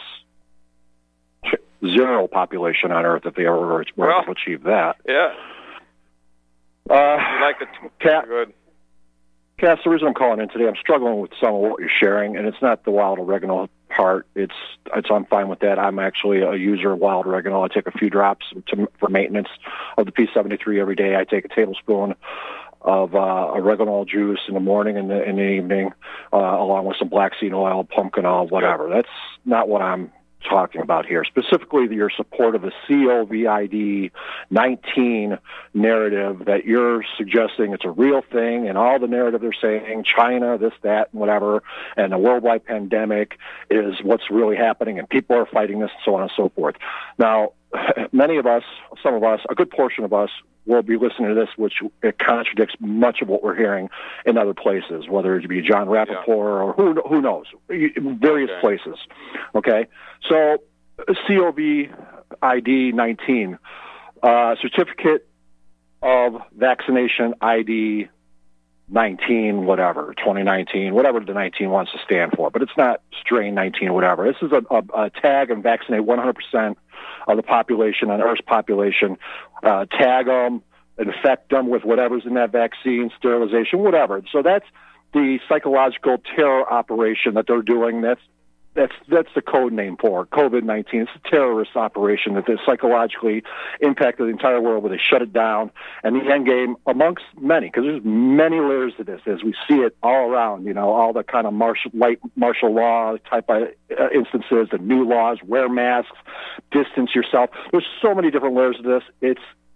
zero population on Earth if they ever were to achieve that. Yeah. Good. Cass, the reason I'm calling in today, I'm struggling with some of what you're sharing, and it's not the wild oregano part. I'm fine with that. I'm actually a user of wild oregano. I take a few drops for maintenance of the P73 every day. I take a tablespoon of oregano juice in the morning and in the evening, along with some black seed oil, pumpkin oil, whatever. That's not what I'm talking about here. Specifically, your support of the COVID-19 narrative that you're suggesting it's a real thing, and all the narrative they're saying, China, this, that, and whatever, and the worldwide pandemic is what's really happening, and people are fighting this, and so on and so forth. Now, many of us, some of us, a good portion of us, will be listening to this, which it contradicts much of what we're hearing in other places, whether it be John Rappaport or who knows, various places. Okay, so COVID-19, certificate of vaccination ID 19 whatever, 2019, whatever the 19 wants to stand for, but it's not strain 19 whatever. This is a tag and vaccinate 100% of the population, on Earth's population, tag them, infect them with whatever's in that vaccine, sterilization, whatever. So that's the psychological terror operation that they're doing. That's the code name for COVID-19. It's a terrorist operation that they psychologically impacted the entire world, where they shut it down. And the end game, amongst many, because there's many layers to this, as we see it all around, all the kind of martial law type of instances, the new laws, wear masks, distance yourself. There's so many different layers to this.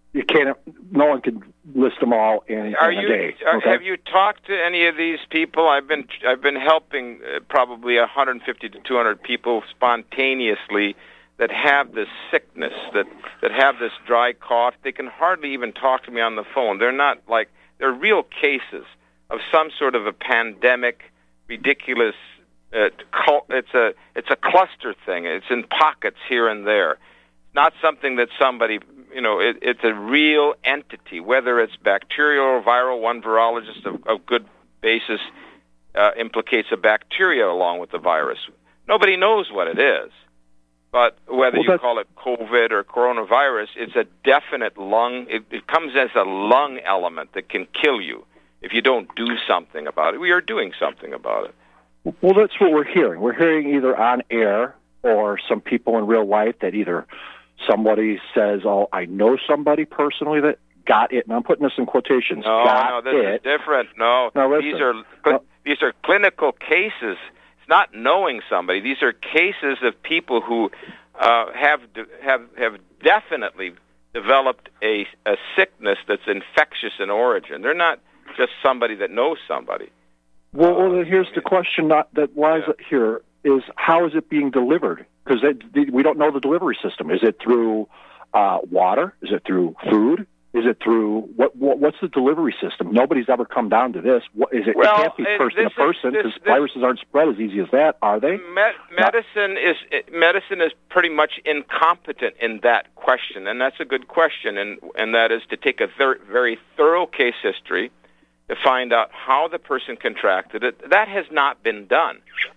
No one can list them all in a day. Okay? Have you talked to any of these people? I've been helping probably 150 to 200 people spontaneously that have this sickness, that have this dry cough. They can hardly even talk to me on the phone. They're real cases of some sort of a pandemic, ridiculous. It's a cluster thing. It's in pockets here and there. Not something that somebody, it's a real entity, whether it's bacterial or viral. One virologist of good basis implicates a bacteria along with the virus. Nobody knows what it is. But whether you call it COVID or coronavirus, it's a definite lung. It comes as a lung element that can kill you if you don't do something about it. We are doing something about it. Well, that's what we're hearing. We're hearing either on air or some people in real life that either somebody says, "Oh, I know somebody personally that got it," and I'm putting this in quotations. No, this is different. No, these are clinical cases. It's not knowing somebody. These are cases of people who have definitely developed a sickness that's infectious in origin. They're not just somebody that knows somebody. Well, here's the question that lies here is, how is it being delivered? Because we don't know the delivery system. Is it through water? Is it through food? Is it through what's the delivery system? Nobody's ever come down to this. It can't be person to person, because viruses aren't spread as easy as that, are they? Medicine is pretty much incompetent in that question, and that's a good question, and that is to take a very thorough case history to find out how the person contracted it. That has not been done.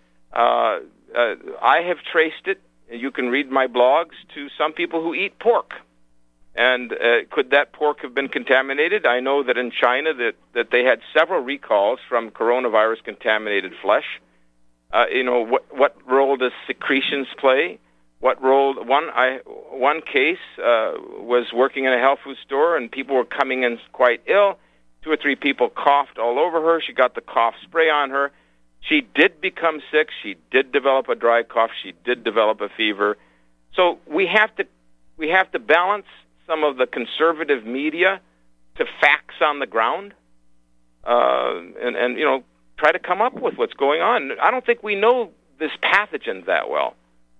I have traced it. You can read my blogs to some people who eat pork. And could that pork have been contaminated? I know that in China that they had several recalls from coronavirus-contaminated flesh. What role does secretions play? What role? One case was working in a health food store, and people were coming in quite ill. 2 or 3 people coughed all over her. She got the cough spray on her. She did become sick. She did develop a dry cough. She did develop a fever. So we have to balance some of the conservative media to facts on the ground, and try to come up with what's going on. I don't think we know this pathogen that well.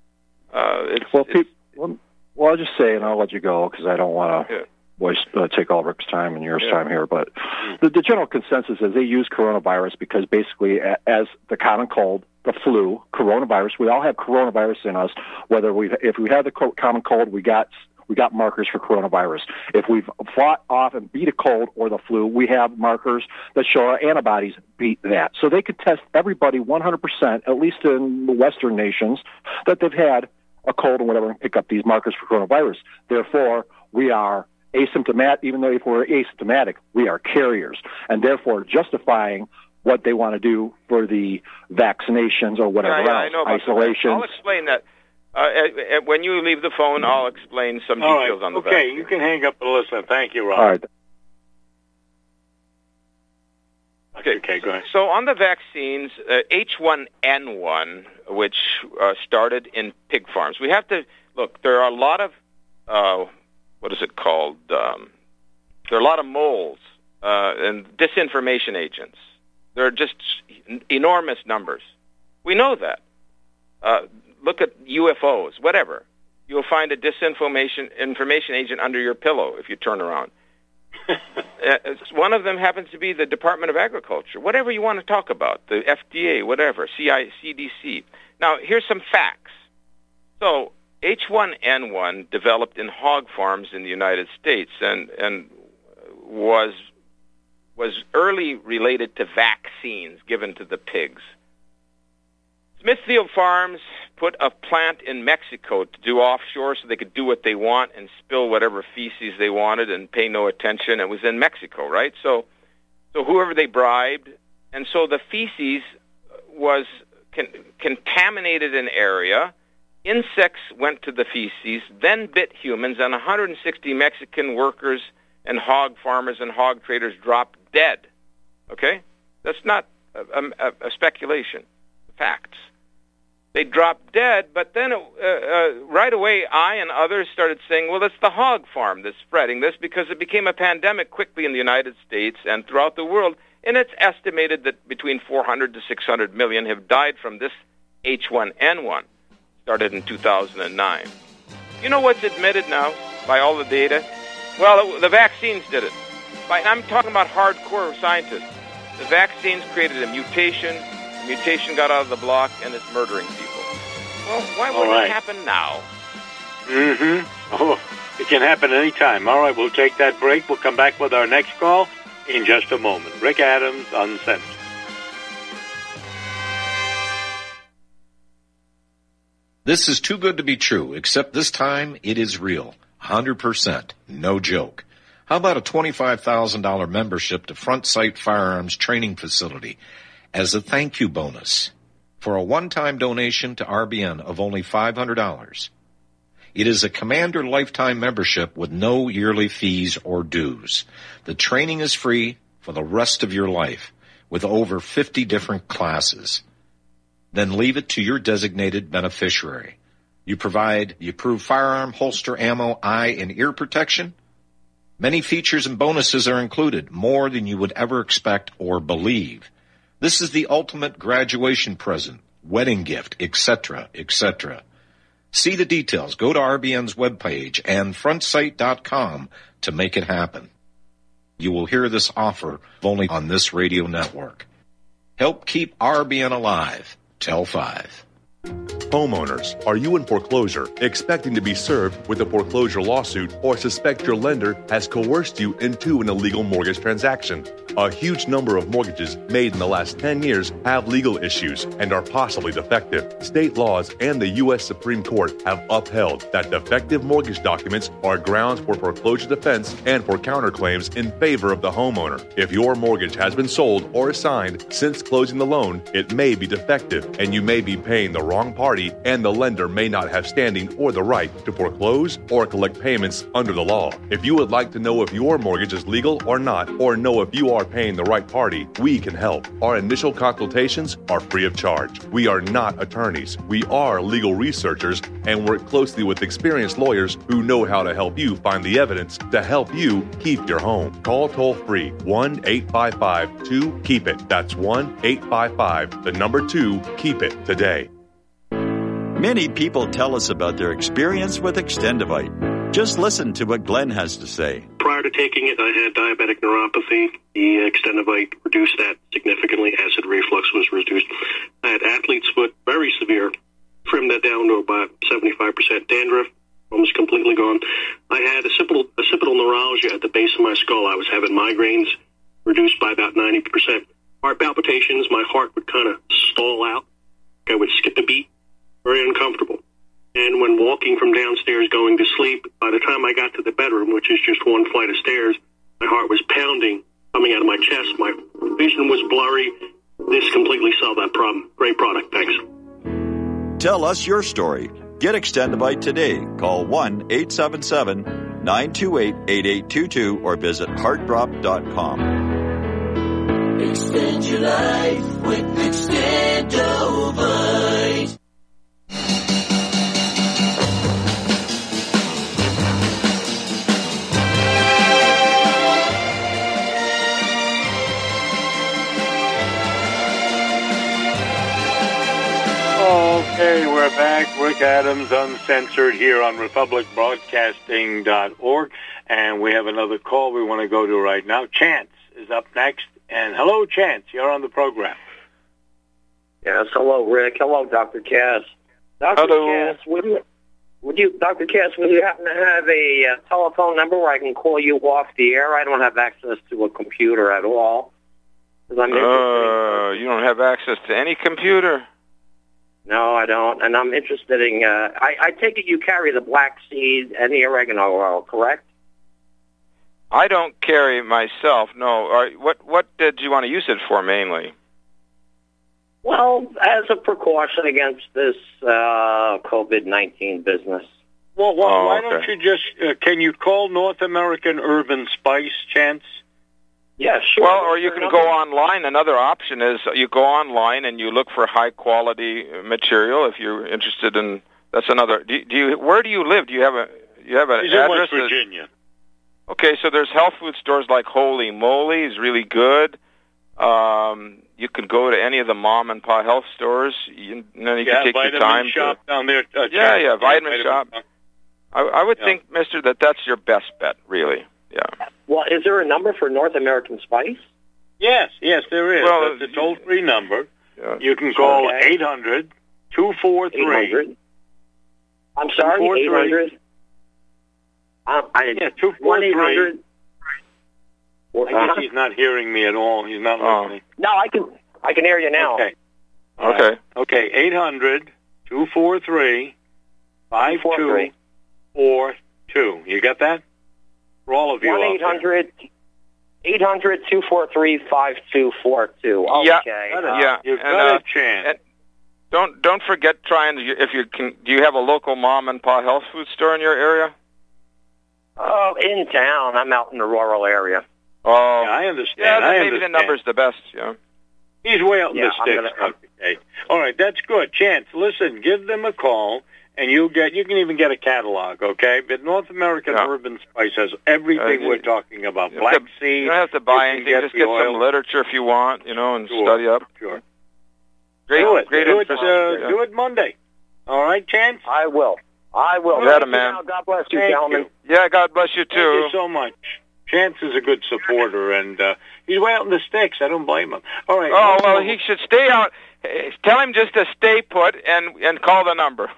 I'll just say, and I'll let you go because I don't want to take all Rick's time and yours time here, but the general consensus is they use coronavirus because basically as the common cold, the flu, coronavirus, we all have coronavirus in us. If we have the common cold, we got markers for coronavirus. If we've fought off and beat a cold or the flu, we have markers that show our antibodies beat that. So they could test everybody 100%, at least in the Western nations, that they've had a cold or whatever, and pick up these markers for coronavirus. Therefore, we are asymptomatic. Even though if we're asymptomatic, we are carriers, and therefore justifying what they want to do for the vaccinations or whatever else, I know about isolation. I'll explain that. When you leave the phone, I'll explain some details on the vaccine. Okay, you can hang up and listen. Thank you, Rob. All right. Okay, go ahead. So on the vaccines, H1N1, which started in pig farms, we have to look. There are a lot of what is it called? There are a lot of moles and disinformation agents. There are just enormous numbers. We know that. Look at UFOs, whatever. You'll find a disinformation agent under your pillow if you turn around. One of them happens to be the Department of Agriculture. Whatever you want to talk about, the FDA, whatever, CDC. Now, here's some facts. So, H1N1 developed in hog farms in the United States and was was early related to vaccines given to the pigs. Smithfield Farms put a plant in Mexico to do offshore so they could do what they want and spill whatever feces they wanted and pay no attention. It was in Mexico, right? So whoever they bribed, and so the feces was contaminated an area. Insects went to the feces, then bit humans, and 160 Mexican workers and hog farmers and hog traders dropped dead. Okay? That's not a speculation. Facts. They dropped dead, but then right away I and others started saying, well, it's the hog farm that's spreading this because it became a pandemic quickly in the United States and throughout the world, and it's estimated that between 400 to 600 million have died from this H1N1, started in 2009. You know what's admitted now by all the data? Well, the vaccines did it. I'm talking about hardcore scientists. The vaccines created a mutation. The mutation got out of the block, and it's murdering people. Well, why wouldn't it happen now? Oh, it can happen anytime. All right, we'll take that break. We'll come back with our next call in just a moment. Rick Adams, Uncensored. This is too good to be true, except this time it is real. 100%. No joke. How about a $25,000 membership to Front Sight Firearms Training Facility as a thank you bonus for a one-time donation to RBN of only $500? It is a Commander lifetime membership with no yearly fees or dues. The training is free for the rest of your life with over 50 different classes. Then leave it to your designated beneficiary. You provide the approved firearm, holster, ammo, eye, and ear protection. Many features and bonuses are included, more than you would ever expect or believe. This is the ultimate graduation present, wedding gift, etc., etc. See the details. Go to RBN's webpage and frontsight.com to make it happen. You will hear this offer only on this radio network. Help keep RBN alive. Tell 5. Homeowners, are you in foreclosure, expecting to be served with a foreclosure lawsuit, or suspect your lender has coerced you into an illegal mortgage transaction? A huge number of mortgages made in the last 10 years have legal issues and are possibly defective. State laws and the U.S. Supreme Court have upheld that defective mortgage documents are grounds for foreclosure defense and for counterclaims in favor of the homeowner. If your mortgage has been sold or assigned since closing the loan, it may be defective and you may be paying the wrong party, and the lender may not have standing or the right to foreclose or collect payments under the law. If you would like to know if your mortgage is legal or not, or know if you are paying the right party, we can help. Our initial consultations are free of charge. We are not attorneys. We are legal researchers and work closely with experienced lawyers who know how to help you find the evidence to help you keep your home. Call toll-free 1-855-2-KEEP-IT. That's 1-855-2-KEEP-IT today. Many people tell us about their experience with Extendivite. Just listen to what Glenn has to say. Prior to taking it, I had diabetic neuropathy. The Extendivite reduced that significantly. Acid reflux was reduced. I had athlete's foot, very severe. Trimmed that down to about 75%. Dandruff, almost completely gone. I had occipital neuralgia at the base of my skull. I was having migraines, reduced by about 90%. Heart palpitations, my heart would kind of stall out. I would skip a beat. Very uncomfortable. And when walking from downstairs going to sleep, by the time I got to the bedroom, which is just one flight of stairs, my heart was pounding, coming out of my chest. My vision was blurry. This completely solved that problem. Great product. Thanks. Tell us your story. Get Extendivite today. Call 1-877-928-8822 or visit heartdrop.com. Extend your life with Extendivite. Okay, we're back. Rick Adams, Uncensored, here on republicbroadcasting.org. And we have another call we want to go to right now. Chance is up next. And hello, Chance. You're on the program. Yes, hello, Rick. Hello, Dr. Cass. Dr. Hello. Cass, Dr. Cass, would you happen to have a telephone number where I can call you off the air? I don't have access to a computer at all. You don't have access to any computer? No, I don't. And I'm interested in, I take it you carry the black seed and the oregano oil, correct? I don't carry myself, no. What did you want to use it for mainly? Well, as a precaution against this COVID-19 business. Well, why don't you just, can you call North American Urban Spice, Chance? Yeah, sure. Well, or you can go online. Another option is you go online and you look for high-quality material if you're interested in, that's another. Where do you live? Do you have an address? He's in West Virginia. Okay, so there's health food stores like Holy Moly is really good. You could go to any of the mom and pop health stores. You can take your time. Shop down there. Vitamin Shop. I would think, Mister, that's your best bet, really. Yeah. Well, is there a number for North American Spice? Yes, there is. Well, it's a toll-free number. Yeah. You can call 800-243. I'm sorry, 800. 243. I guess he's not hearing me at all. He's not listening. No, I can hear you now. Okay. 800-243-5242. You got that? For all of you. 800-243-5242. Okay. You've got a chance. Don't forget trying. If you can, do you have a local mom and pop health food store in your area? Oh, in town. I'm out in the rural area. Oh, yeah, I understand. Yeah, maybe the number's the best. Yeah. He's way out in the sticks. All right, that's good. Chance, listen, give them a call, and you can even get a catalog. Okay, but North American Urban Spice has everything we're talking about. Black seed. You don't have to buy anything. Just get some literature if you want, and study up. Sure. Great do it Monday. All right, Chance. I will. Yeah, man. God bless you, gentlemen. Yeah, God bless you too. Thank you so much. Chance is a good supporter, and he's way out in the sticks. I don't blame him. All right. Oh, well, he should stay out. Tell him just to stay put and call the number.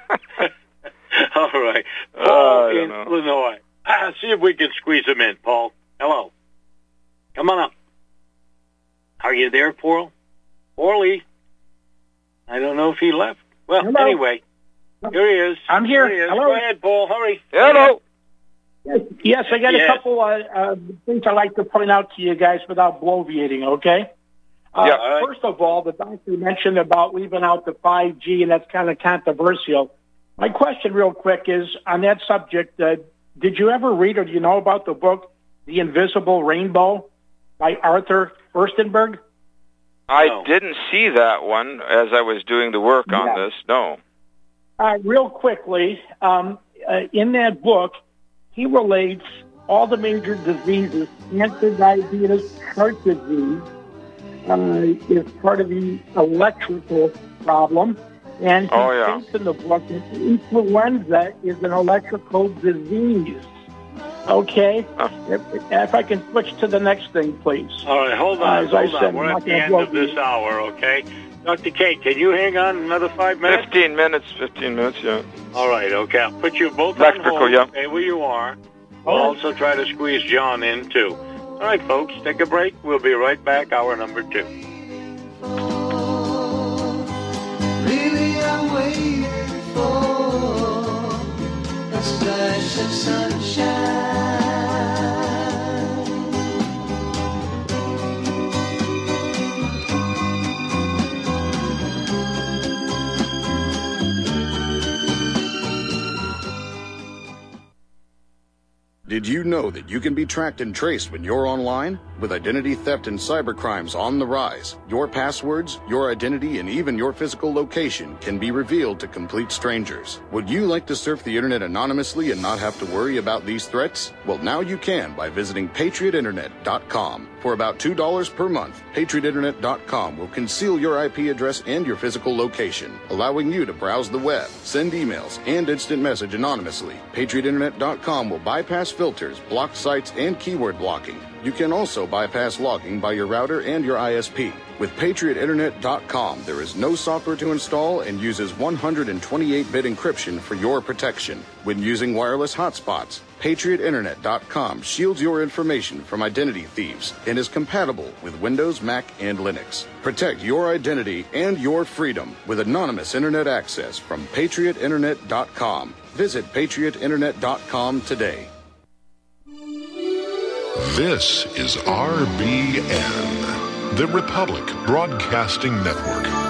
All right. Paul in Illinois. See if we can squeeze him in, Paul. Hello. Come on up. Are you there, Paul? Paulie? I don't know if he left. Well, anyway, here he is. I'm here. Here he is. Hello. Go ahead, Paul. Hurry. Hello. Yes, I got a couple things I'd like to point out to you guys without bloviating, okay? First of all, the doctor mentioned about leaving out the 5G, and that's kind of controversial. My question real quick is, on that subject, did you ever read or do you know about the book, The Invisible Rainbow by Arthur Furstenberg? I didn't see that one as I was doing the work on this, no. Real quickly, in that book, he relates all the major diseases, cancer, diabetes, heart disease, is part of the electrical problem. And he states in the book that influenza is an electrical disease. Okay? If I can switch to the next thing, please. All right, hold on. We're at the end of this hour, okay? Dr. K, can you hang on another 5 minutes? 15 minutes, yeah. All right, okay. I'll put you both electrical, on hold. Stay where you are. We'll also try to squeeze John in, too. All right, folks, take a break. We'll be right back, hour number 2. Really, I'm waiting for a splash of sunshine. Did you know that you can be tracked and traced when you're online? With identity theft and cybercrimes on the rise, your passwords, your identity, and even your physical location can be revealed to complete strangers. Would you like to surf the internet anonymously and not have to worry about these threats? Well, now you can by visiting PatriotInternet.com. For about $2 per month, PatriotInternet.com will conceal your IP address and your physical location, allowing you to browse the web, send emails, and instant message anonymously. PatriotInternet.com will bypass filters, block sites, and keyword blocking. You can also bypass logging by your router and your ISP. With PatriotInternet.com, there is no software to install and uses 128-bit encryption for your protection. When using wireless hotspots, PatriotInternet.com shields your information from identity thieves and is compatible with Windows, Mac, and Linux. Protect your identity and your freedom with anonymous Internet access from PatriotInternet.com. Visit PatriotInternet.com today. This is RBN, the Republic Broadcasting Network.